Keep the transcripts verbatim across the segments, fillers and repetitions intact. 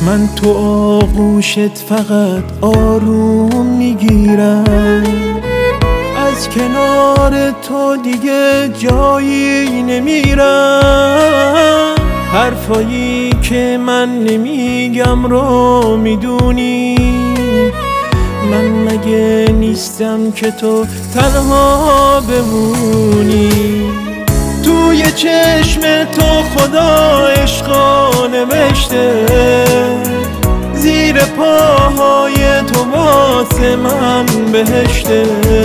من تو آغوشت فقط آروم میگیرم، از کنار تو دیگه جایی نمیرم. حرفایی که من نمیگم رو میدونی، من مگه نیستم که تو تنها بمونی. توی چشم تو خدا عشقا نوشته، زیر پاهای تو واسه من بهشته.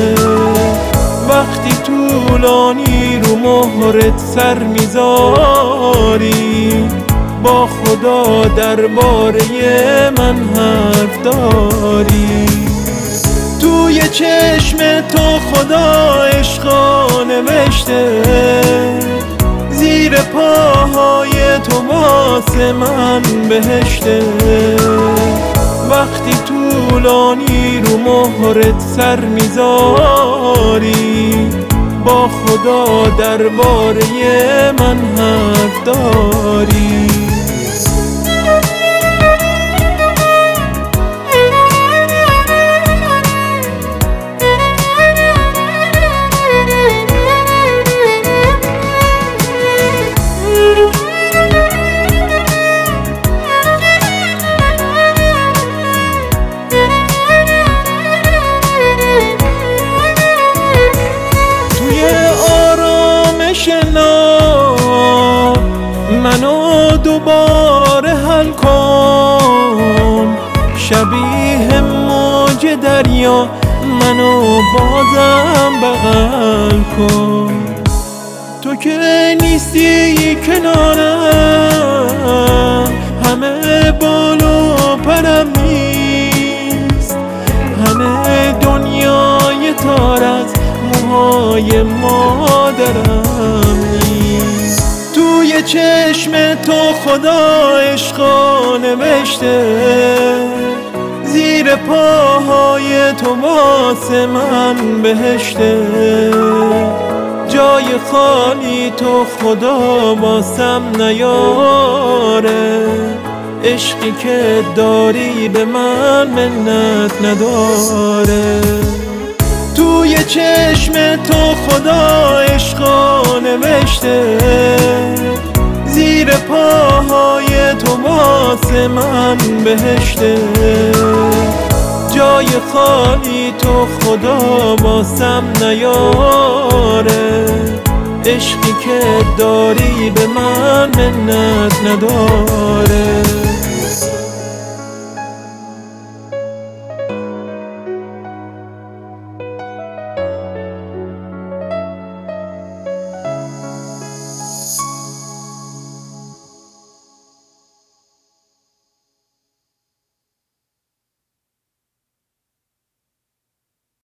وقتی طولانی رو مهرت سر میذاری، با خدا درباره من حرف داری. توی چشم تو خدا عشقا نوشته، زیر پاهای تو واسه من بهشته. وقتی طولانی رو مهرت سر میذاری، با خدا درباره من حرف داری. منو دوباره حل کن، شبیه موج دریا منو بازم بغل کن. تو که نیستی کنارم، همه بالو پرم نیست، همه دنیای تار از موهای مادرم نیست. توی چشم تو خدا عشقا نوشته، زیر پاهای تو واسه من بهشته. جای خالی تو خدا واسم نیاره، عشقی که داری به من منت نداره. توی چشم تو خدا عشقا نوشته، زیر پاهای تو واسه من بهشته. جای خالی تو خدا واسم نیاره، عشقی که داری به من منت نداره.